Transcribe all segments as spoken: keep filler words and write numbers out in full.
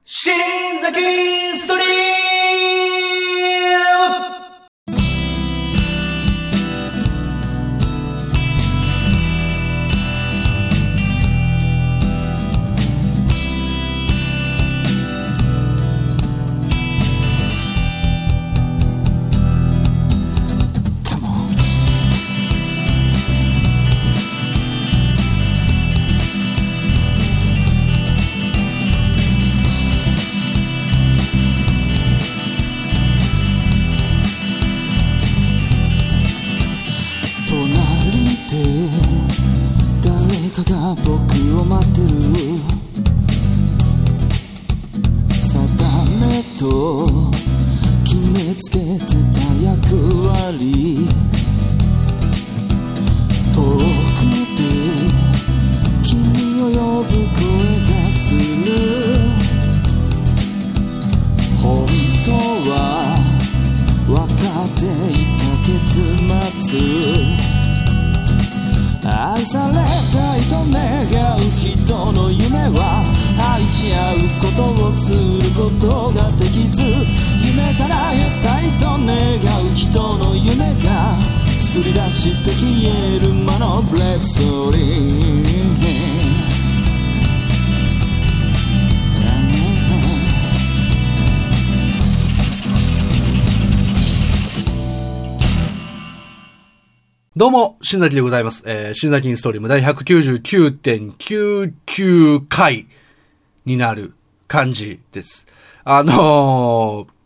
新崎ストリーム誰かが僕を待ってる定めと決めつけてた役割遠くで君を呼ぶ声がする本当は分かっていた結末愛されたいと願う人の夢は愛し合うことをすることができず夢叶えたいと願う人の夢が作り出して消える魔のブレイクストーリーどうも、新崎でございます。えー、新崎インストリーム第 ひゃくきゅうじゅうきゅうてんきゅうきゅう 回になる感じです。あのー、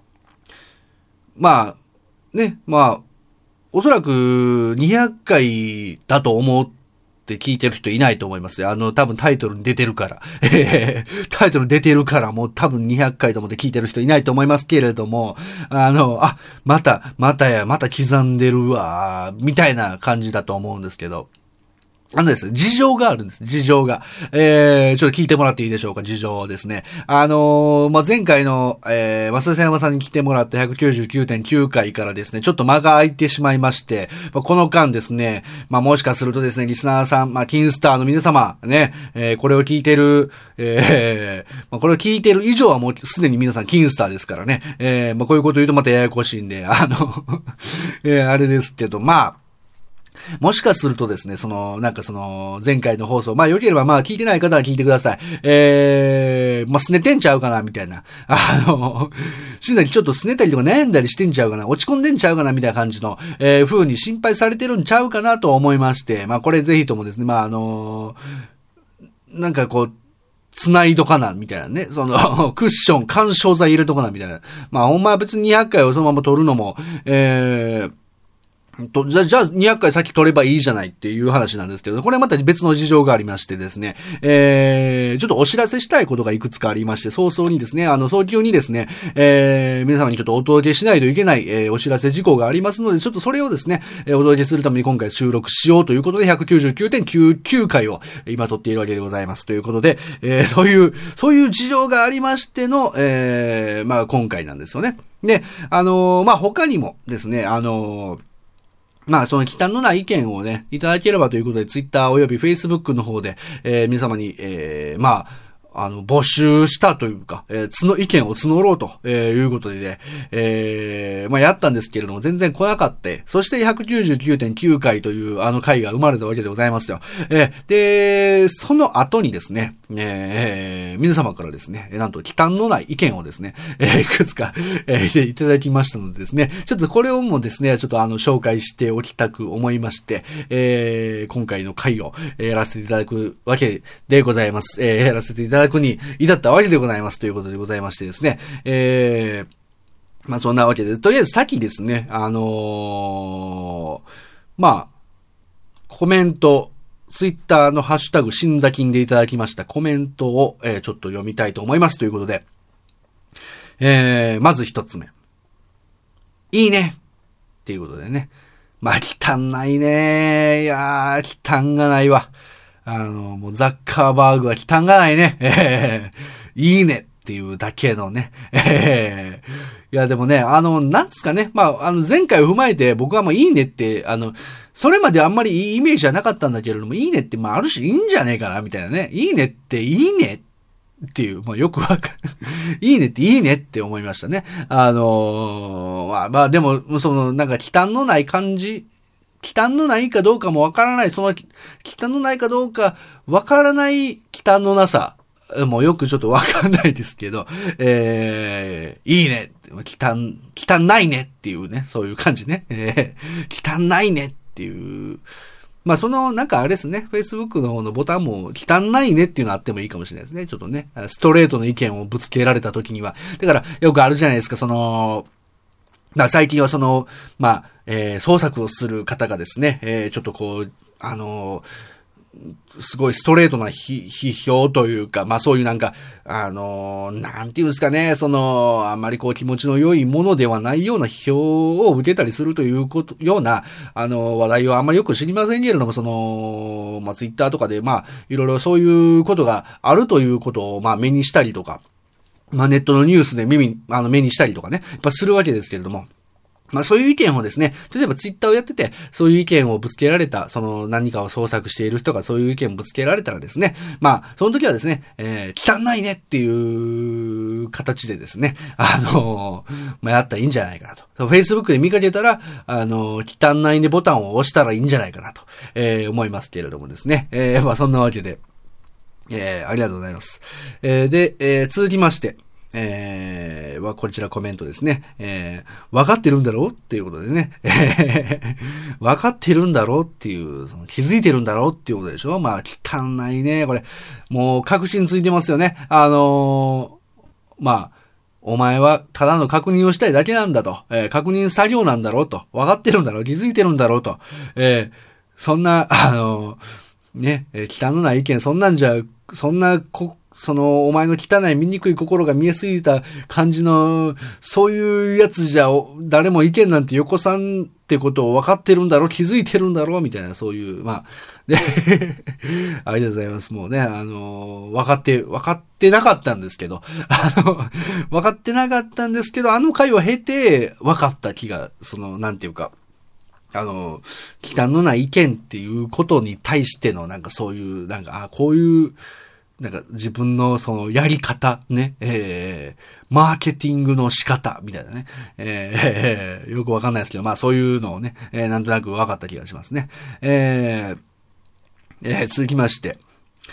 まあ、ね、まあ、おそらくにひゃっかいだと思って聞いてる人いないと思いますよ。あの、多分タイトルに出てるから。タイトルに出てるからもう多分にひゃっかいと思って聞いてる人いないと思いますけれども、あの、あ、また、またや、また刻んでるわ、みたいな感じだと思うんですけど。あのですね、事情があるんです。事情が。えー、ちょっと聞いてもらっていいでしょうか、事情ですね。あのー、まあ、前回の、えー、増田山さんに来てもらった ひゃくきゅうじゅうきゅうてんきゅう 回からですね、ちょっと間が空いてしまいまして、まあ、この間ですね、まあ、もしかするとですね、リスナーさん、まあ、金スターの皆様、ね、えー、これを聞いてる、えー、まあ、これを聞いてる以上はもうすでに皆さん金スターですからね、えー、まあ、こういうこと言うとまたややこしいんで、あの、えー、あれですけど、まあ、もしかするとですね、その、なんかその、前回の放送、まあ良ければまあ聞いてない方は聞いてください。えー、まあすねてんちゃうかな、みたいな。あの、新崎ちょっとすねたりとか悩んだりしてんちゃうかな、落ち込んでんちゃうかな、みたいな感じの、えー、風に心配されてるんちゃうかなと思いまして、まあこれぜひともですね、まああの、なんかこう、繋いどかな、みたいなね。その、クッション、干渉剤入れとかな、みたいな。まあほんまは別ににひゃっかいをそのまま撮るのも、えー、と、じゃ、じゃあ、にひゃっかい先取ればいいじゃないっていう話なんですけど、これはまた別の事情がありましてですね、えー、ちょっとお知らせしたいことがいくつかありまして、早々にですね、あの、早急にですね、えー、皆様にちょっとお届けしないといけない、えー、お知らせ事項がありますので、ちょっとそれをですね、えー、お届けするために今回収録しようということで、ひゃくきゅうじゅうきゅうてんきゅうきゅう 回を今撮っているわけでございます。ということで、えー、そういう、そういう事情がありましての、えー、まあ、今回なんですよね。で、あのー、まあ、他にもですね、あのー、まあ、その忌憚のない意見をね、いただければということで、ツイッターおよびフェイスブックの方で、えー、皆様に、えー、まあ、あの、募集したというか、えー、つの意見を募ろうと、えー、いうことでね、えー、まあ、やったんですけれども、全然来なかった。そして ひゃくきゅうじゅうきゅうてんきゅう 回というあの回が生まれたわけでございますよ。えー、で、その後にですね、えー、皆様からですね、なんと忌憚のない意見をですね、えー、いくつか、えー、いただきましたのでですね、ちょっとこれをもですね、ちょっとあの、紹介しておきたく思いまして、えー、今回の回を、えー、やらせていただくわけでございます。えー、やらせていただくに至ったわけでございますということでございましてですね、えー、まあそんなわけで、とりあえず先ですね、あのー、まあ、コメント、ツイッターのハッシュタグ新座金でいただきましたコメントを、えー、ちょっと読みたいと思いますということで、えー、まず一つ目。いいねっていうことでね。まあ、汚いね。いやー、汚がないわ。あの、もうザッカーバーグは汚がないね。えー、いいねっていうだけのね。えー、いや、でもね、あの、なんですかね。まあ、あの、前回を踏まえて僕はもういいねって、あの、それまであんまりいいイメージじゃなかったんだけれども、いいねって、まあ、ある種いいんじゃねえかな、みたいなね。いいねっていいねっっていう、まあよくわかる。いいねっていいねって思いましたね。あのー、まあまあでも、そのなんか忌憚のない感じ、忌憚のないかどうかもわからない、その忌憚のないかどうかわからない忌憚のなさ、もうよくちょっとわかんないですけど、えー、いいね、忌憚、忌憚ないねっていうね、そういう感じね。えー、忌憚ないねっていう、まあそのなんかあれですね、Facebook の方のボタンも忌憚ないねっていうのあってもいいかもしれないですね。ちょっとね、ストレートの意見をぶつけられた時には。だからよくあるじゃないですか、その、だから最近はその、まあ、えー、創作をする方がですね、えー、ちょっとこう、あのー、すごいストレートな批評というか、まあそういうなんか、あのー、なんていうんですかね、その、あんまりこう気持ちの良いものではないような批評を受けたりするということ、ような、あのー、話題をあんまりよく知りませんけれども、その、まあツイッターとかで、まあ、いろいろそういうことがあるということを、まあ目にしたりとか、まあネットのニュースで耳、あの目にしたりとかね、やっぱするわけですけれども、まあそういう意見をですね、例えばツイッターをやってて、そういう意見をぶつけられた、その何かを創作している人がそういう意見をぶつけられたらですね、まあその時はですね、えー、汚いねっていう形でですね、あのー、まあやったらいいんじゃないかなと。Facebook で見かけたら、あのー、汚いねボタンを押したらいいんじゃないかなと、えー、思いますけれどもですね。えー、まあそんなわけで、えー、ありがとうございます。えー、で、えー、続きまして、えー、は、こちらコメントですね。えー、分かってるんだろうっていうことでね。分かってるんだろうっていう、その気づいてるんだろうっていうことでしょ。まあ、汚いね。これ、もう確信ついてますよね。あのー、まあ、お前はただの確認をしたいだけなんだと。えー、確認作業なんだろうと。分かってるんだろう。気づいてるんだろうと。えー、そんな、あのー、ね、えー、汚ない意見、そんなんじゃ、そんなこ、その、お前の汚い醜い心が見えすぎた感じの、そういうやつじゃ、誰も意見なんてよこさんってことを分かってるんだろう、気づいてるんだろう、みたいな、そういう、まあ、で、ありがとうございます。もうね、あの、分かって、分かってなかったんですけど、あの、分かってなかったんですけど、あの回を経て、分かった気が、その、なんていうか、あの、忌憚のない意見っていうことに対しての、なんかそういう、なんか、あ、こういう、なんか自分のそのやり方ね、えー、マーケティングの仕方みたいなね、えー、よくわかんないですけど、まあそういうのをね、えー、なんとなくわかった気がしますね。えーえー、続きまして、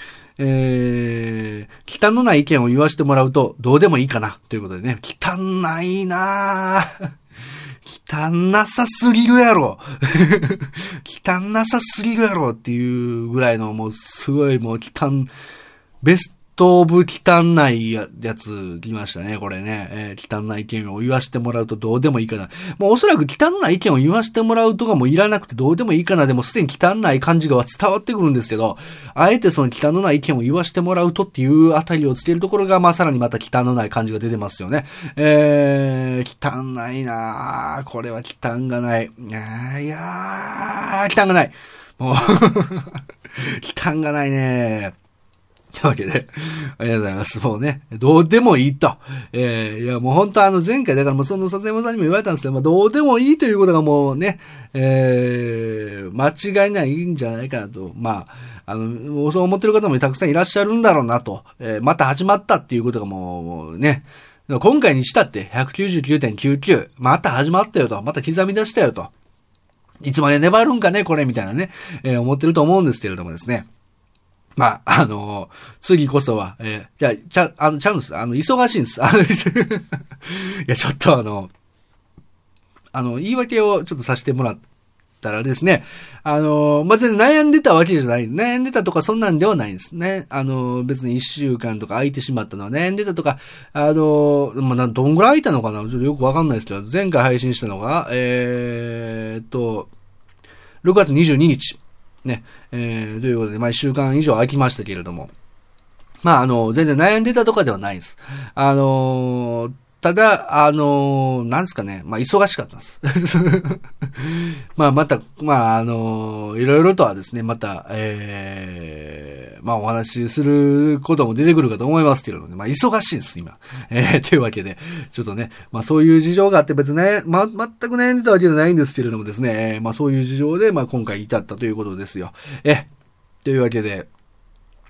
えー、忌憚のない意見を言わせてもらうとどうでもいいかなということでね、汚いなぁ。汚なさすぎるやろ。汚なさすぎるやろっていうぐらいのもうすごいもう汚、ベストオブ汚いやつ来ましたね、これね。えー、汚い意見を言わせてもらうとどうでもいいかな。もうおそらく汚い意見を言わせてもらうとかもいらなくてどうでもいいかな。でもすでに汚い感じが伝わってくるんですけど、あえてその汚い意見を言わせてもらうとっていうあたりをつけるところが、まあさらにまた汚い感じが出てますよね。えー、汚いなぁ。これは汚がない。いやー、いやー汚がない。もう、汚がないね。というわけで、ありがとうございます。もうね、どうでもいいと。えー、いや、もう本当あの前回だからもうその笹山さんにも言われたんですけど、まあどうでもいいということがもうね、えー、間違いないんじゃないかなと。まあ、あの、そう思ってる方もたくさんいらっしゃるんだろうなと。えー、また始まったっていうことがもうね、今回にしたって ひゃくきゅうじゅうきゅうてんきゅうきゅう、また始まったよと。また刻み出したよと。いつまで粘るんかね、これみたいなね、えー、思ってると思うんですけれどもですね。まあ、あのー、次こそは、えー、じゃあ、ちゃ、あの、ちゃうんです。あの、忙しいんです。あの、いや、ちょっとあの、あの、言い訳をちょっとさせてもらったらですね、あのー、まあ、全然悩んでたわけじゃない。悩んでたとかそんなんではないんですね。あのー、別に一週間とか空いてしまったのは悩んでたとか、あのー、まあ、どんぐらい空いたのかなちょっとよくわかんないですけど、前回配信したのが、えーっと、ろくがつにじゅうににち。ね、えー、ということで、まあ、一週間以上空きましたけれども。まあ、あの、全然悩んでたとかではないです。あのー、ただ、あのー、なんですかね、まあ、忙しかったです。まあ、また、まあ、あのー、いろいろとはですね、また、えー、まあ、お話しすることも出てくるかと思いますけれどもね、まあ、忙しいです、今。えー、というわけで、ちょっとね、まあ、そういう事情があって別にね、ま、全く悩んでたわけじゃないんですけれどもですね、えー、まあ、そういう事情で、まあ、今回至ったということですよ。え、というわけで、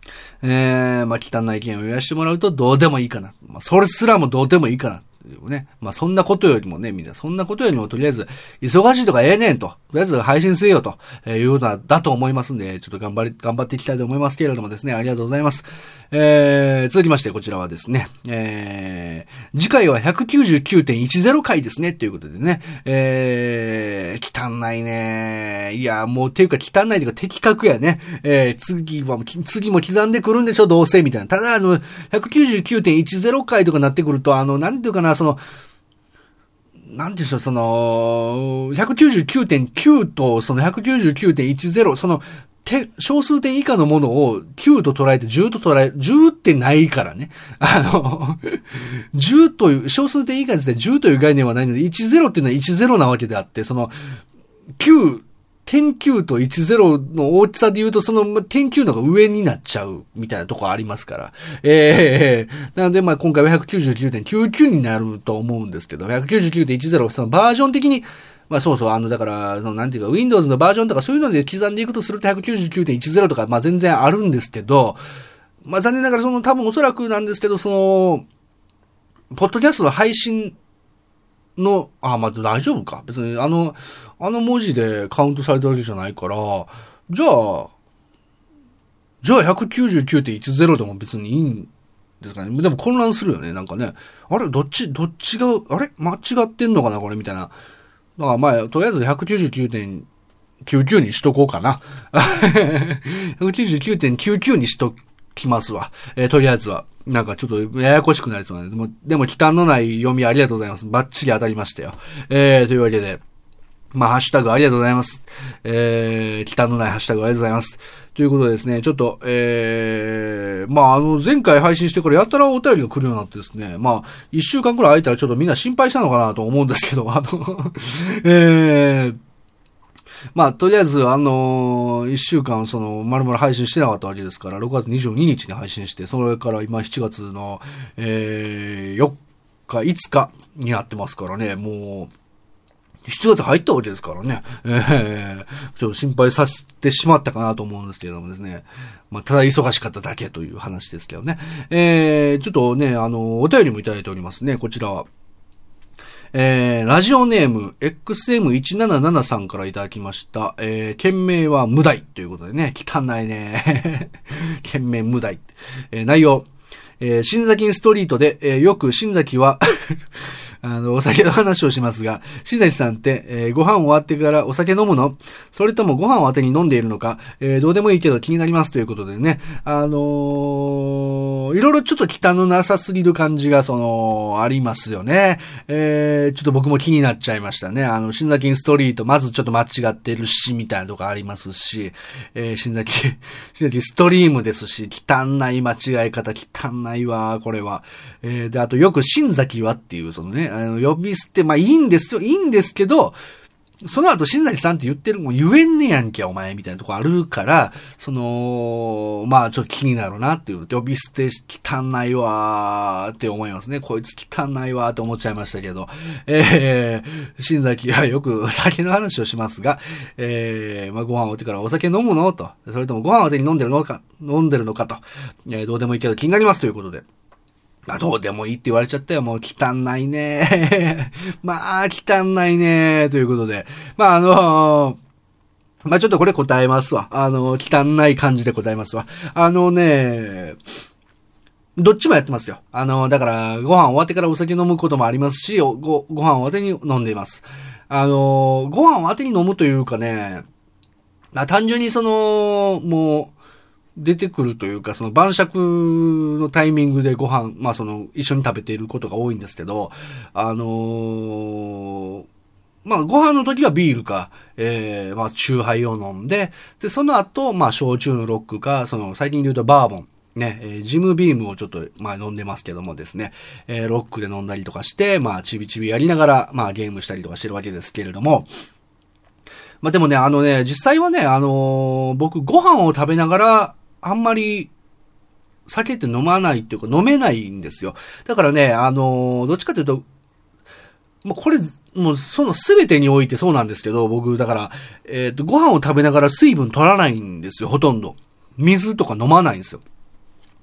えー、まあ、汚い意見を言わせてもらうとどうでもいいかな。まあ、それすらもどうでもいいかな。ね。まあ、そんなことよりもね、みんな、そんなことよりも、とりあえず、忙しいとかええねんと、とりあえず配信せよと、えー、いうことだと思いますんで、ちょっと頑張り、頑張っていきたいと思いますけれどもですね、ありがとうございます。えー、続きまして、こちらはですね、えー、次回は ひゃくきゅうじゅうきゅうてんいちゼロ 回ですね、ということでね、えー、汚いね。いや、もう、ていうか汚いというか的確やね。えー、次は、次も刻んでくるんでしょ、どうせ、みたいな。ただ、あの、ひゃくきゅうじゅうきゅうてんいちゼロ 回とかなってくると、あの、なんていうかな、その、なんていうんでしょう、その、ひゃくきゅうじゅうきゅうてんきゅう と、その ひゃくきゅうじゅうきゅうてんいちゼロ、その、て、小数点以下のものをきゅうと捉えてじゅうと捉え、じゅうってないからね。あの、じゅうという、小数点以下にしてじゅうという概念はないので、いちゼロっていうのはいちゼロなわけであって、その、きゅう、点きゅうといちゼロの大きさで言うと、その点きゅうの方が上になっちゃうみたいなとこありますから。ええー、なのでまあ今回は ひゃくきゅうじゅうきゅうてんきゅうきゅう になると思うんですけど、ひゃくきゅうじゅうきゅうてんいちゼロ、そのバージョン的に、まあそうそう、あのだから、そのなんていうか Windows のバージョンとかそういうので刻んでいくとすると ひゃくきゅうじゅうきゅうてんいちゼロ とかまあ全然あるんですけど、まあ残念ながらその多分おそらくなんですけど、その、ポッドキャストの配信の、あ、まあ、大丈夫か。別に、あの、あの文字でカウントされたわけじゃないから、じゃあ、じゃあ ひゃくきゅうじゅうきゅうてんいちゼロ でも別にいいんですかね。でも混乱するよね。なんかね。あれどっち、どっちが、あれ間違ってんのかなこれみたいな。だからまあ、とりあえず ひゃくきゅうじゅうきゅうてんきゅうきゅう にしとこうかな。ひゃくきゅうじゅうきゅうてんきゅうきゅう にしときますわ。えー、とりあえずは。なんかちょっとややこしくなりそうなんで、でも、でも忌憚のない読みありがとうございます。バッチリ当たりましたよ。えー、というわけで、まあ、ハッシュタグありがとうございます。えー、忌憚のないハッシュタグありがとうございます。ということでですね、ちょっと、えー、まあ、あの、前回配信してからやったらお便りが来るようになってですね、まあ、一週間くらい空いたらちょっとみんな心配したのかなと思うんですけど、あの、えー、まあ、とりあえず、あのー、一週間、その、丸々配信してなかったわけですから、ろくがつにじゅうににちに配信して、それから今しちがつの、えー、よっか、いつかになってますからね、もう、しちがつ入ったわけですからね、えー、ちょっと心配させてしまったかなと思うんですけれどもですね、まあ、ただ忙しかっただけという話ですけどね、えー、ちょっとね、あの、お便りもいただいておりますね、こちらは。えー、ラジオネーム エックスエムいちなななな さんからいただきました。えー、件名は無題ということでね、汚いね。件名無題。えー、内容、えー、新崎ストリートで、えー、よく新崎は、あの、お酒の話をしますが、新崎さんって、えー、ご飯終わってからお酒飲むの？それともご飯を当てに飲んでいるのか、えー、どうでもいいけど気になりますということでね、あのー、いろいろちょっと汚のなさすぎる感じが、その、ありますよね。えー、ちょっと僕も気になっちゃいましたね。あの、新崎ストリート、まずちょっと間違ってるし、みたいなとこありますし、えー、新崎、新崎ストリームですし、汚い間違い方、汚いわ、これは。えー、で、あとよく新崎はっていう、そのね、あの、呼び捨て、まあいいんですよ、いいんですけど、その後、新崎さんって言ってるもん言えんねやんけ、お前、みたいなとこあるから、その、まあ、ちょっと気になるなっていう、呼び捨て汚いわーって思いますね。こいつ汚いわーって思っちゃいましたけど、えー、新崎はよく酒の話をしますが、えー、まあ、ご飯を置いてからお酒飲むのと、それともご飯を手に飲んでるのか、飲んでるのかと、えー、どうでもいいけど気になりますということで。まあ、どうでもいいって言われちゃったよ。もう汚いね。まあ、汚いね。ということで。まあ、あのー、まあ、ちょっとこれ答えますわ。あのー、汚い感じで答えますわ。あのね、どっちもやってますよ。あのー、だから、ご飯終わってからお酒飲むこともありますし、ご、ご飯終わってに飲んでいます。あのー、ご飯終わってに飲むというかね、まあ、単純にその、もう、出てくるというか、その晩酌のタイミングでご飯、まあその一緒に食べていることが多いんですけど、あのー、まあご飯の時はビールか、えー、まあチューハイを飲んで、で、その後、まあ焼酎のロックか、その最近で言うとバーボン、ね、えー、ジムビームをちょっと、まあ飲んでますけどもですね、えー、ロックで飲んだりとかして、まあチビチビやりながら、まあゲームしたりとかしてるわけですけれども、まあでもね、あのね、実際はね、あのー、僕ご飯を食べながら、あんまり酒って飲まないっていうか飲めないんですよ。だからね、あのー、どっちかというと、もうこれ、もうその全てにおいてそうなんですけど、僕、だから、えっと、ご飯を食べながら水分取らないんですよ、ほとんど。水とか飲まないんですよ。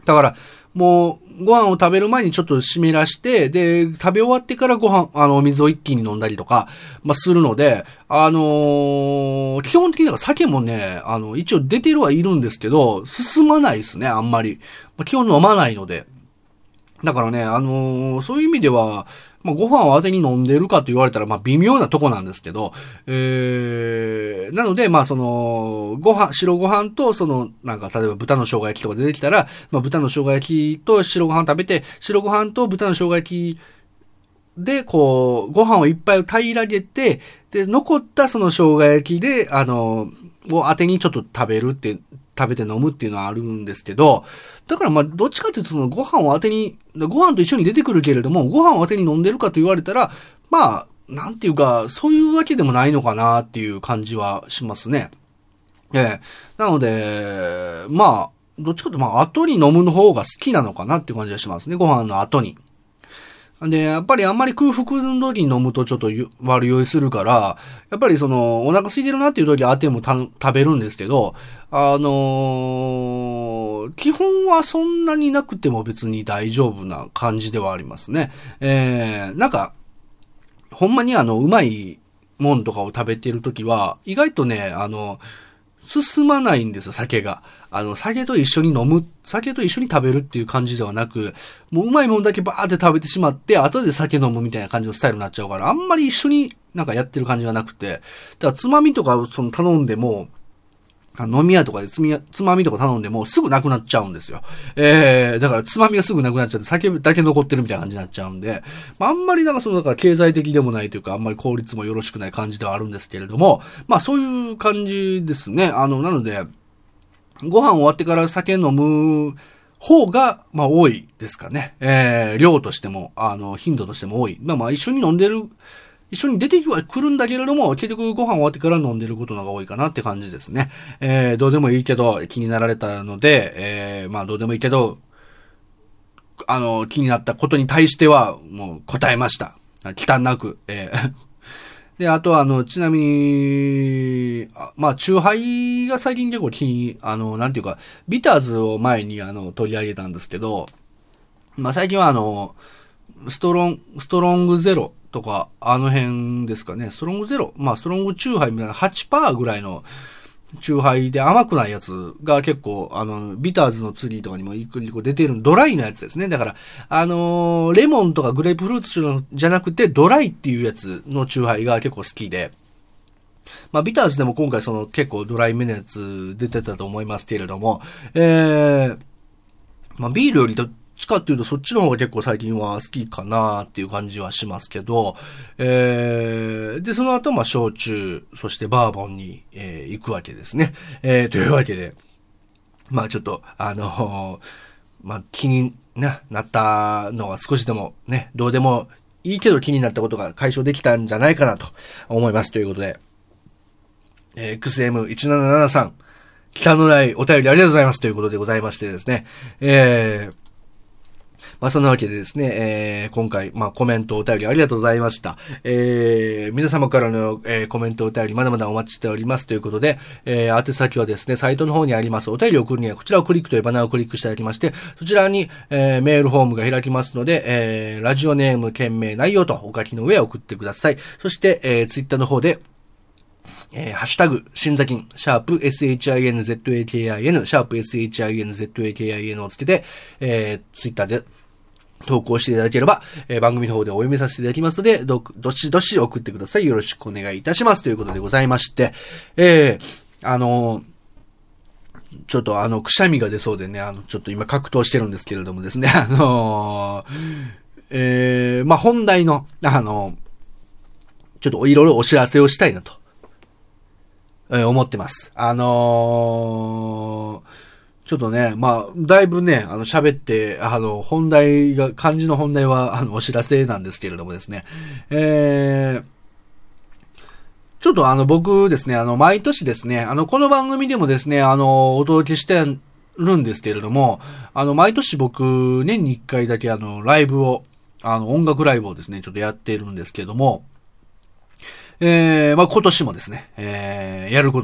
だから、もう、ご飯を食べる前にちょっと湿らして、で、食べ終わってからご飯、あの、お水を一気に飲んだりとか、まあ、するので、あのー、基本的には酒もね、あの、一応出てるはいるんですけど、進まないですね、あんまり。まあ、基本飲まないので。だからね、あのー、そういう意味では、まあ、ご飯を当てに飲んでるかと言われたら、まあ、微妙なとこなんですけど、えー、なので、まあ、その、ご飯、白ご飯と、その、なんか、例えば豚の生姜焼きとか出てきたら、まあ、豚の生姜焼きと白ご飯食べて、白ご飯と豚の生姜焼きで、こう、ご飯をいっぱい平らげて、で、残ったその生姜焼きで、あの、を当てにちょっと食べるって、食べて飲むっていうのはあるんですけど、だからまあ、どっちかというとそのご飯を当てに、ご飯と一緒に出てくるけれども、ご飯を当てに飲んでるかと言われたら、まあ、なんていうか、そういうわけでもないのかなっていう感じはしますね。ええ。なので、まあ、どっちかというとまあ、後に飲むの方が好きなのかなっていう感じがしますね。ご飯の後に。で、やっぱりあんまり空腹の時に飲むとちょっと悪酔いするから、やっぱりその、お腹空いてるなっていう時は当てもた食べるんですけど、あのー、基本はそんなになくても別に大丈夫な感じではありますね。えー、なんか、ほんまにあの、うまいもんとかを食べてる時は、意外とね、あの、進まないんですよ、酒が。あの、酒と一緒に飲む、酒と一緒に食べるっていう感じではなく、もううまいもんだけバーって食べてしまって、後で酒飲むみたいな感じのスタイルになっちゃうから、あんまり一緒になんかやってる感じはなくて、だからつまみとかその頼んでも、飲み屋とかでつみつまみとか頼んでもすぐなくなっちゃうんですよ。えー、だからつまみがすぐなくなっちゃって酒だけ残ってるみたいな感じになっちゃうんで、まあ、あんまりなんかその、だから経済的でもないというか、あんまり効率もよろしくない感じではあるんですけれども、まあそういう感じですね。あの、なので、ご飯終わってから酒飲む方が、まあ多いですかね。えー、量としても、あの、頻度としても多い。まあまあ一緒に飲んでる、一緒に出てはくるんだけれども、結局ご飯終わってから飲んでることの方が多いかなって感じですね。えー、どうでもいいけど、気になられたので、えー、まあどうでもいいけど、あの、気になったことに対しては、もう答えました。忌憚なく、えーで、あとは、あの、ちなみに、あまあ、チューハイが最近結構気に、あの、なんていうか、ビターズを前に、あの、取り上げたんですけど、まあ、最近は、あの、ストロン、ストロングゼロとか、あの辺ですかね、ストロングゼロ、まあ、ストロングチューハイみたいな はちパーセント ぐらいの、チューハイで甘くないやつが結構、あの、ビターズのツリーとかにも一個出てるドライなやつですね。だから、あのー、レモンとかグレープフルーツじゃなくてドライっていうやつのチューハイが結構好きで、まあ、ビターズでも今回その結構ドライめのやつ出てたと思いますけれども、えー、まあ、ビールよりどっちかっていうとそっちの方が結構最近は好きかなっていう感じはしますけど、えー、で、その後まあ焼酎、そしてバーボンに、えー、行くわけですね。えー、というわけで、まあちょっと、あのー、まあ気にな、なったのは少しでもね、どうでもいいけど気になったことが解消できたんじゃないかなと思いますということで、えー、エックスエムいちななななさん、北のないお便りありがとうございますということでございましてですね、えー、まあそんなわけでですね、えー、今回、まあコメントお便りありがとうございました。えー、皆様からの、えー、コメントお便りまだまだお待ちしておりますということで、えー、宛先はですね、サイトの方にありますお便りを送るにはこちらをクリックというバナーをクリックしていただきまして、そちらに、えー、メールフォームが開きますので、えー、ラジオネーム、件名、内容とお書きの上送ってください。そして、えー、ツイッターの方で、えー、ハッシュタグ、新座金、シャープ シンザキン、シャープ シンザキンをつけて、えー、ツイッターで、投稿していただければ、えー、番組の方でお読みさせていただきますので、ど、どしどし送ってください。よろしくお願いいたします。ということでございまして、えー、あのー、ちょっとあの、くしゃみが出そうでね、あの、ちょっと今格闘してるんですけれどもですね、あのー、えー、まあ、本題の、あのー、ちょっといろいろお知らせをしたいなと、えー、思ってます。あのー、ちょっとね、まあ、だいぶね、あの、喋って、あの、本題が、漢字の本題は、あの、お知らせなんですけれどもですね。えー、ちょっとあの、僕ですね、あの、毎年ですね、あの、この番組でもですね、あの、お届けしてるんですけれども、あの、毎年僕、年に一回だけあの、ライブを、あの、音楽ライブをですね、ちょっとやっているんですけれども、えー、まあ、今年もですね、えー、やることに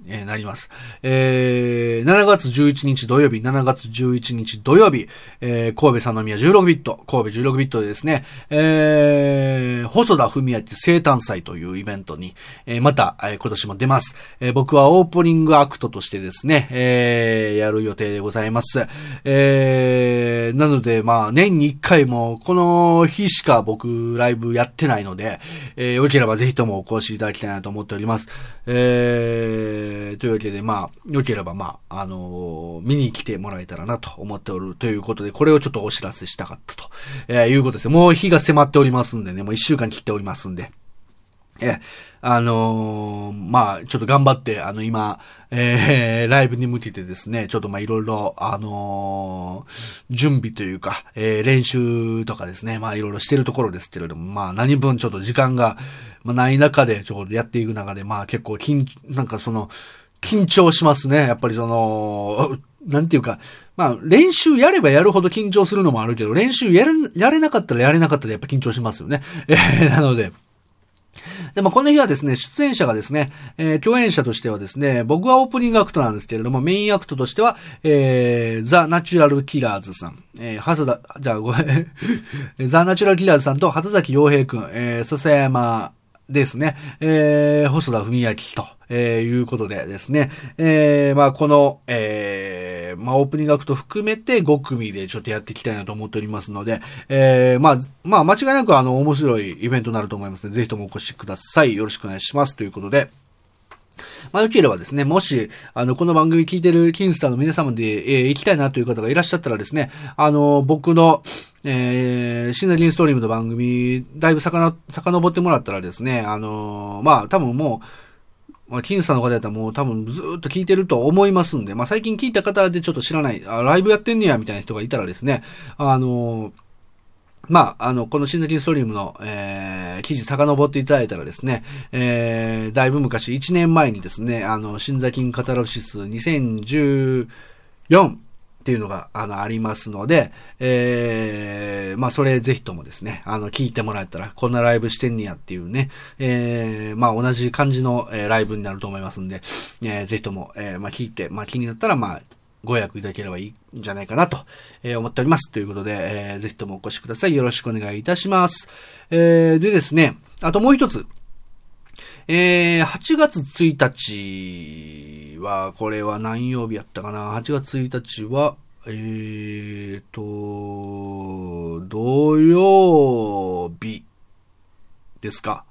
えー、なります。えー、しちがつじゅういちにち土曜日、しちがつじゅういちにち土曜日、えー、神戸三宮じゅうろくビット、神戸じゅうろくビットでですね、えー、細田文明生誕祭というイベントに、えー、また、えー、今年も出ます。えー、僕はオープニングアクトとしてですね、えー、やる予定でございます。えー、なので、まあ、年にいっかいも、この日しか僕、ライブやってないので、えー、よければぜひともお越しいただきたいなと思っております。えー、というわけで、まあ、よければ、まあ、あのー、見に来てもらえたらなと思っておるということで、これをちょっとお知らせしたかったと、えー、いうことです。もう日が迫っておりますんでね、もういっしゅうかん切っておりますんで。え、あのー、まあ、ちょっと頑張って、あの、今、えー、ライブに向けてですね、ちょっとまあ、いろいろ、あのー、準備というか、えー、練習とかですね、まあ、いろいろしてるところですけれども、まあ、何分ちょっと時間が、まあ、ない中で、ちょっとやっていく中で、まあ、結構、緊、なんかその、緊張しますね。やっぱりその、なんていうか、まあ、練習やればやるほど緊張するのもあるけど、練習やれ、やれなかったらやれなかったでやっぱ緊張しますよね。えー、なので、でもこの日はですね、出演者がですね、えー、共演者としてはですね、僕はオープニングアクトなんですけれども、メインアクトとしては、えー、ザ・ナチュラル・キラーズさん、えー、はさだ、じゃあごめん、ザ・ナチュラル・キラーズさんと畑崎陽平くん、えー、笹山ですね、えー、細田文明と、えー、いうことでですね、えー、まあこの、えー、まあオープニングアクト含めてごくみでちょっとやっていきたいなと思っておりますので、えー、まあ、まあ間違いなくあの面白いイベントになると思いますので、ぜひともお越しください。よろしくお願いします。ということで、まあ、よければですね、もし、あの、この番組聞いてるキンスターの皆様で、えー、行きたいなという方がいらっしゃったらですね、あの、僕の、えー、シナリンストリームの番組、だいぶさかな、遡ってもらったらですね、あの、まあ、多分もう、まあ、キンスターの方だったらもう多分ずーっと聞いてると思いますんで、まあ、最近聞いた方でちょっと知らない、あ、ライブやってんねや、みたいな人がいたらですね、あの、まあ、あの、このシナリンストリームの、えー、記事遡っていただいたらですね、えー、だいぶ昔、いちねんまえにですね、あの、新座金カタロシスにせんじゅうよんっていうのが、あの、ありますので、えー、まあ、それぜひともですね、あの、聞いてもらえたら、こんなライブしてんねやっていうね、えー、まあ、同じ感じの、えー、ライブになると思いますんで、えー、ぜひとも、えー、まあ、聞いて、まあ、気になったら、まあ、ご予約いただければいいんじゃないかなと、えー、思っております。ということで、えー、ぜひともお越しください。よろしくお願いいたします。えー、でですね、あともう一つ。えー、はちがつついたちは、これは何曜日やったかな ?はち 月ついたちは、えーと、土曜日ですか。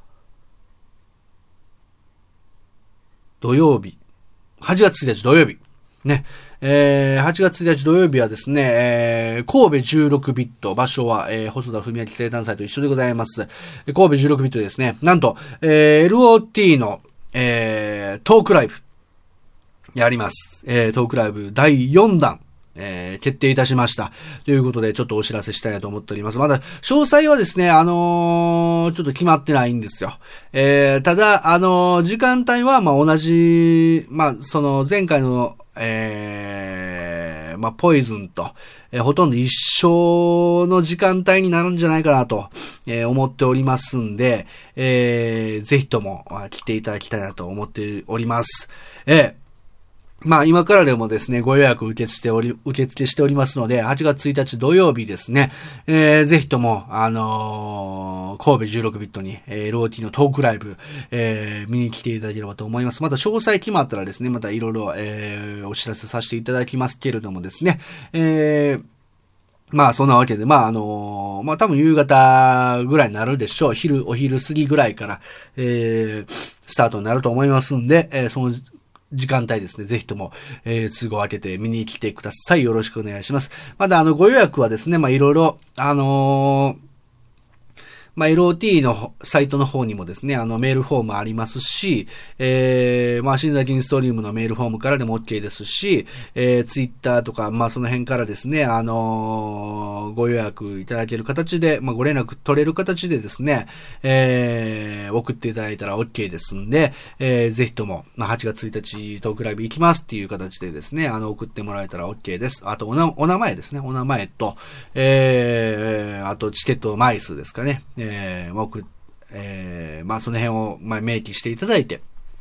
土曜日。はちがつついたち土曜日。ね。えー、はちがつついたち土曜日はですね、えー、神戸じゅうろくビット、場所は、えー、細田文明生誕祭と一緒でございます。神戸じゅうろくビットですね。なんと、えー、エルオーティー の、えー、トークライブ、やります。えー、トークライブだいよんだん、えー、決定いたしました。ということで、ちょっとお知らせしたいなと思っております。まだ、詳細はですね、あのー、ちょっと決まってないんですよ。えー、ただ、あのー、時間帯は、まあ、同じ、まあ、その、前回の、えー、まあ、ポイズンと、えー、ほとんど一緒の時間帯になるんじゃないかなと、えー、思っておりますんで、えー、ぜひとも、来ていただきたいなと思っております。えーまあ今からでもですね、ご予約受け付けしており、受付しておりますので、はちがつついたち土曜日ですね、えー、ぜひとも、あのー、神戸じゅうろくビットに、えー、エルオーティー のトークライブ、えー、見に来ていただければと思います。また詳細決まったらですね、またいろいろ、えー、お知らせさせていただきますけれどもですね、えー、まあそんなわけで、まああのー、まあ多分夕方ぐらいになるでしょう。昼、お昼過ぎぐらいから、えー、スタートになると思いますんで、えー、その、時間帯ですね。ぜひとも、えー、都合を空けて見に来てください。よろしくお願いします。まだあの、ご予約はですね、まあ、いろいろ、あのー、まあ、エルオーティー のサイトの方にもですね、あの、メールフォームありますし、えー、まあ、新座金ストリームのメールフォームからでも OK ですし、えー、ツイッターとか、まあ、その辺からですね、あのー、ご予約いただける形で、まあ、ご連絡取れる形でですね、えー、送っていただいたら OK ですんで、えー、ぜひとも、まあ、はちがつついたちトークライブ行きますっていう形でですね、あの、送ってもらえたら OK です。あと、おな、お名前ですね、お名前と、えー、あと、チケット枚数ですかね、えーえー、まあ、えー、まあ、その辺を、まあ、明記していただいて、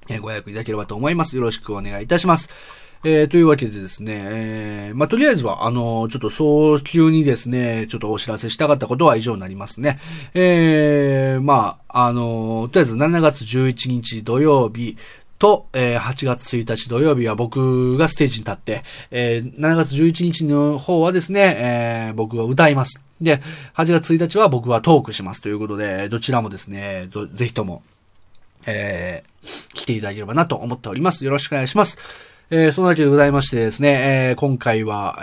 えー、ご予約いただければと思います。よろしくお願いいたします。えー、というわけでですね、えー、まあ、とりあえずは、あのー、ちょっと早急にですね、ちょっとお知らせしたかったことは以上になりますね。えー、まあ、あのー、とりあえずしちがつじゅういちにち土曜日と、えー、はちがつついたち土曜日は僕がステージに立って、えー、しちがつじゅういちにちの方はですね、えー、僕が歌います。で、はちがつついたちは僕はトークしますということで、どちらもですね、ぜひとも、えー、来ていただければなと思っております。よろしくお願いします。えー、そのわけでございましてですね、えー、今回は、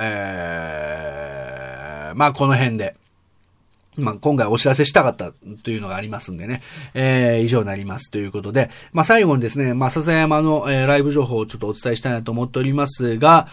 えー、まあこの辺で、まあ今回お知らせしたかったというのがありますんでね、えー、以上になりますということで、まあ最後にですね、まあ笹山の、えー、ライブ情報をちょっとお伝えしたいなと思っておりますが、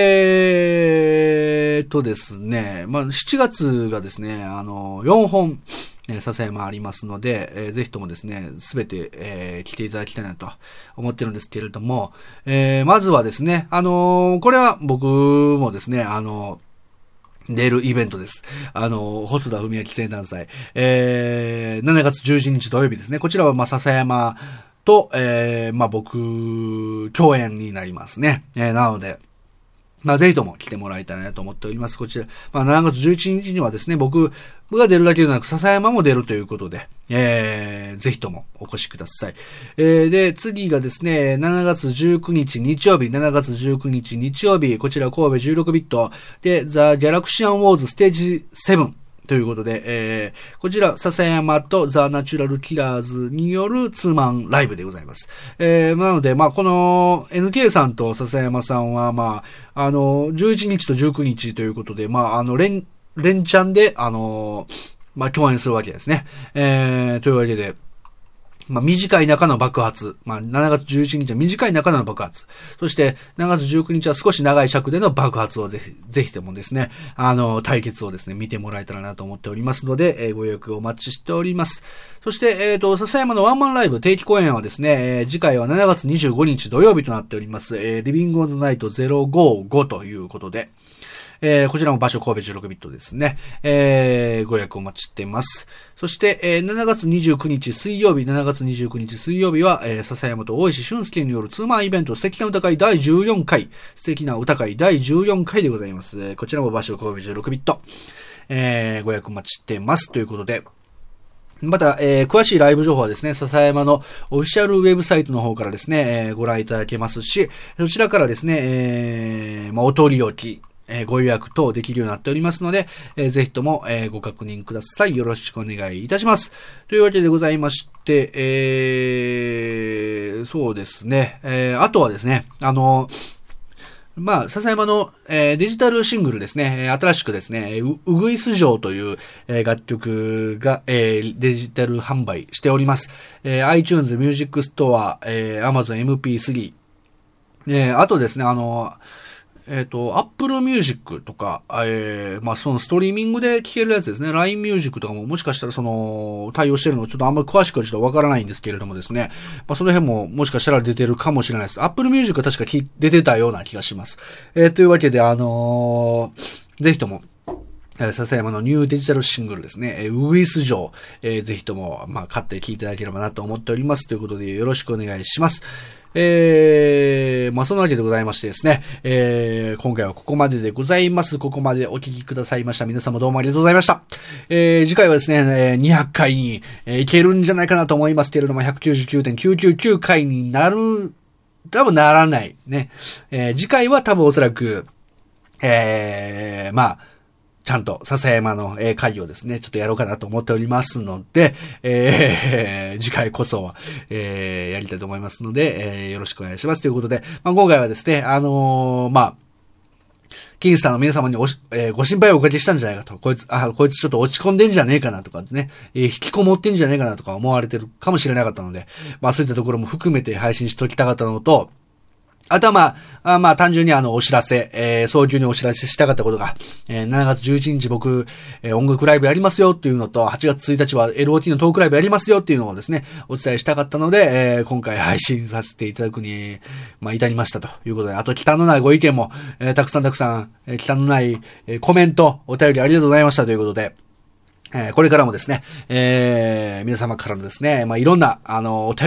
えーとですね、まあしちがつがですね、あの、よんほん、えー、笹山ありますので、えー、ぜひともですね、すべて、えー、来ていただきたいなと思ってるんですけれども、えー、まずはですね、あのー、これは僕もですね、あのー、出るイベントです。あのー、細田文明生誕祭、えー、しちがつじゅういちにち土曜日ですね。こちらは、まあ、笹山と、えー、まあ、僕、共演になりますね。えー、なので、まあ、ぜひとも来てもらいたいなと思っております。こちら、まあ、しちがつじゅういちにちにはですね、僕、僕が出るだけでなく、笹山も出るということで、えー、ぜひともお越しください。えー、で、次がですね、しちがつじゅうくにち日曜日、しちがつじゅうくにち日曜日、こちら神戸じゅうろくビットで、ザ・ギャラクシアン・ウォーズステージセブン。ということで、えー、こちら、笹山とザ・ナチュラル・キラーズによるツーマンライブでございます。えー、なので、まあ、この エヌケー さんと笹山さんは、まあ、あの、じゅういちにちとじゅうくにちということで、まあ、あの、連、連チャンで、あの、まあ、共演するわけですね。えー、というわけで、まあ、短い中の爆発。まあ、しちがつじゅういちにちは短い中の爆発。そして、しちがつじゅうくにちは少し長い尺での爆発をぜひ、ぜひともですね、あの、対決をですね、見てもらえたらなと思っておりますので、えー、ご予約お待ちしております。そして、えっと、笹山のワンマンライブ定期公演はですね、えー、次回はしちがつにじゅうごにち土曜日となっております。えー、リビングオンザナイトゼロごごということで、えー、こちらも場所神戸じゅうろくビットですね。えー、ご予約お待ちしています。そして、えー、しちがつにじゅうくにち水曜日、しちがつにじゅうくにち水曜日は、えー、笹山と大石俊介によるツーマンイベント、素敵な歌会だいじゅうよんかい、素敵な歌会だいじゅうよんかいでございます。こちらも場所神戸じゅうろくビット。えー、ご予約お待ちしています。ということで、また、えー、詳しいライブ情報はですね、笹山のオフィシャルウェブサイトの方からですね、えー、ご覧いただけますし、そちらからですね、えー、まあ、お取り置き、えー、ご予約等できるようになっておりますので、えー、ぜひとも、えー、ご確認ください。よろしくお願いいたします。というわけでございまして、えー、そうですね、えー、あとはですね、あの、まあ、笹山の、えー、デジタルシングルですね、新しくですね、う、うぐいす城という、えー、楽曲が、えー、デジタル販売しております。えー、iTunes Music Store、えー、Amazon エムピースリー、えー、あとですね、あの、えっと、Apple Music とか、えー、まあ、そのストリーミングで聴けるやつですね。ライン Music とかももしかしたらその、対応してるのちょっとあんまり詳しくはちょっとわからないんですけれどもですね。まあ、その辺ももしかしたら出てるかもしれないです。Apple Music は確かき出てたような気がします。えー、というわけで、あのー、ぜひとも、えー、笹山のニューデジタルシングルですね。えー、ウィス城、えー、ぜひとも、まあ、買って聴いていただければなと思っております。ということで、よろしくお願いします。えー、まあ、そのわけでございましてですね、えー、今回はここまででございます。ここまでお聞きくださいました。皆様どうもありがとうございました。えー、次回はですね、にひゃっかいに、えー、いけるんじゃないかなと思いますけれども、ひゃくきゅうじゅうきゅうてんきゅうきゅうきゅうかいになる、多分ならない。ね。えー、次回は多分おそらく、えー、まあ、ちゃんと笹山の会をですね、ちょっとやろうかなと思っておりますので、えー、次回こそは、えー、やりたいと思いますので、えー、よろしくお願いしますということで、まあ、今回はですね、あのー、まあ、キンスターの皆様におし、えー、ご心配をおかけしたんじゃないかと、こいつ、あ、こいつちょっと落ち込んでんじゃねえかなとかね、えー、引きこもってんじゃねえかなとか思われてるかもしれなかったので、まあそういったところも含めて配信しときたかったのと、あとはまあ、あまあ単純にあのお知らせ、えー、早急にお知らせしたかったことが、えー、しちがつじゅういちにち僕、えー、音楽ライブやりますよっていうのと、はちがつついたちは エルオーティー のトークライブやりますよっていうのをですね、お伝えしたかったので、えー、今回配信させていただくに、まあ至りましたということで、あと忌憚のないご意見も、えー、たくさんたくさん、えー、忌憚のない、えー、コメント、お便りありがとうございましたということで、えー、これからもですね、えー、皆様からのですね、まあいろんな、あの、お便り、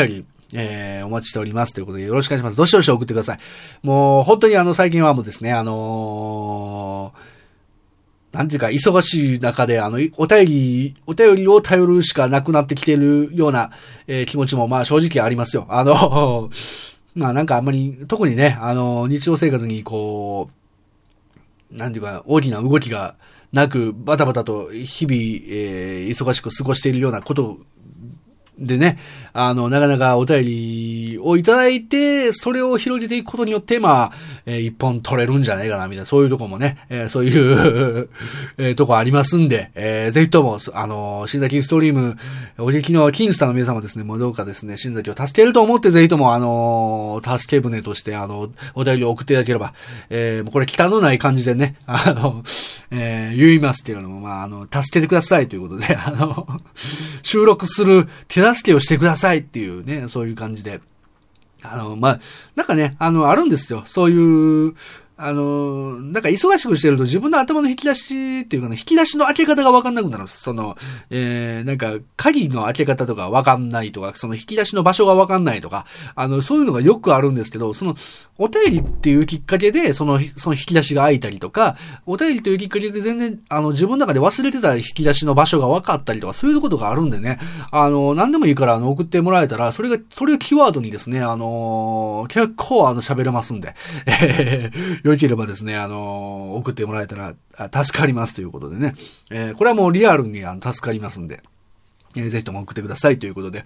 えー、お待ちしておりますということでよろしくお願いします。どしどし送ってください。もう本当にあの最近はもうですね、あのー、なんていうか忙しい中であのお便りお便りを頼るしかなくなってきているような、えー、気持ちもまあ正直ありますよ。あのまあなんかあんまり特にね、あの日常生活にこうなんていうか大きな動きがなくバタバタと日々、えー、忙しく過ごしているようなことでね、あの、なかなかお便りをいただいて、それを広げていくことによって、まあ、えー、一本取れるんじゃないかな、みたいな、そういうとこもね、えー、そういう、えー、とこありますんで、えー、ぜひとも、あの、新崎ストリーム、お聞きのキンスターの皆様ですね、もうどうかですね、新崎を助けると思って、ぜひとも、あの、助け舟として、あの、お便りを送っていただければ、えー、もうこれ汚のない感じでね、あの、えー、言いますっていうのも、まあ、あの、助けてくださいということで、あの、収録する手助けをしてくださいっていうね、そういう感じで。あの、まあ、なんかね、あの、あるんですよ。そういう、あの、なんか忙しくしてると自分の頭の引き出しっていうかね、引き出しの開け方がわかんなくなるんです。その、えー、なんか、鍵の開け方とかわかんないとか、その引き出しの場所がわかんないとか、あの、そういうのがよくあるんですけど、その、お便りっていうきっかけで、その、その引き出しが開いたりとか、お便りというきっかけで全然、あの、自分の中で忘れてた引き出しの場所が分かったりとか、そういうことがあるんでね、あの、何でもいいから、あの、送ってもらえたら、それが、それをキーワードにですね、あの、結構、あの、喋れますんで、えー、よければですね、あの、送ってもらえたら、助かりますということでね、えー、これはもうリアルに、あの、助かりますんで、えー、ぜひとも送ってくださいということで、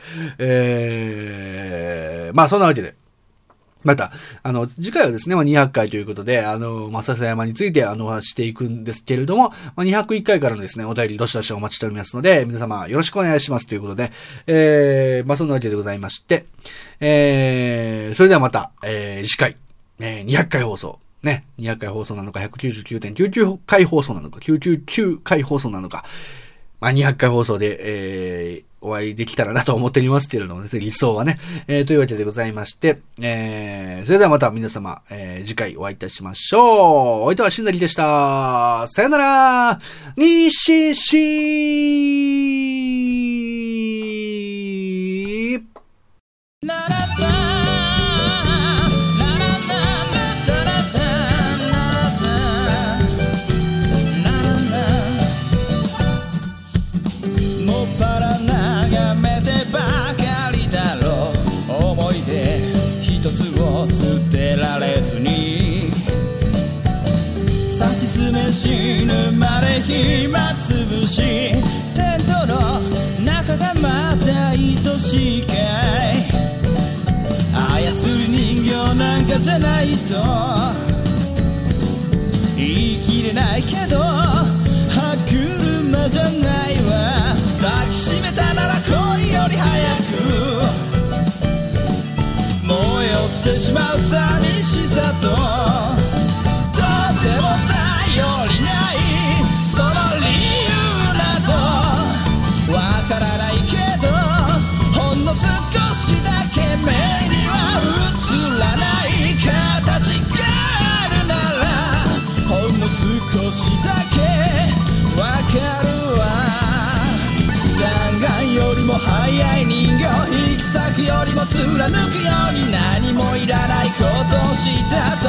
えー、まあ、そんなわけで、また、あの、次回はですね、まあ、にひゃっかいということで、あの、まあ、笹山について、あの、お話していくんですけれども、まあ、にひゃくいっかいからのですね、お便りどしどしお待ちしておりますので、皆様よろしくお願いしますということで、えー、まあ、そんなわけでございまして、えー、それではまた、えー、次回、えー、にひゃっかい放送、ね、にひゃっかい放送なのか、ひゃくきゅうじゅうきゅうてんきゅうきゅうかい放送なのか、きゅうじゅうきゅうかい放送なのか、まあ、にひゃっかい放送で、えー、お会いできたらなと思っておりますけれども、ね、理想はね、えー、というわけでございまして、えー、それではまた皆様、えー、次回お会いいたしましょう。お相手はしんなりでした。さよなら、にししなら死ぬまで暇つぶしテントの中がまた愛しいかい操り人形なんかじゃないと言い切れないけど歯車じゃないわ抱きしめたなら恋より早く燃え落ちてしまう寂しさととてもよりないその理由などわからないけどほんの少しだけ目には映らない形があるならほんの少しだけわかるわ弾丸よりも速い人形引き裂くよりも貫くように何もいらないことをした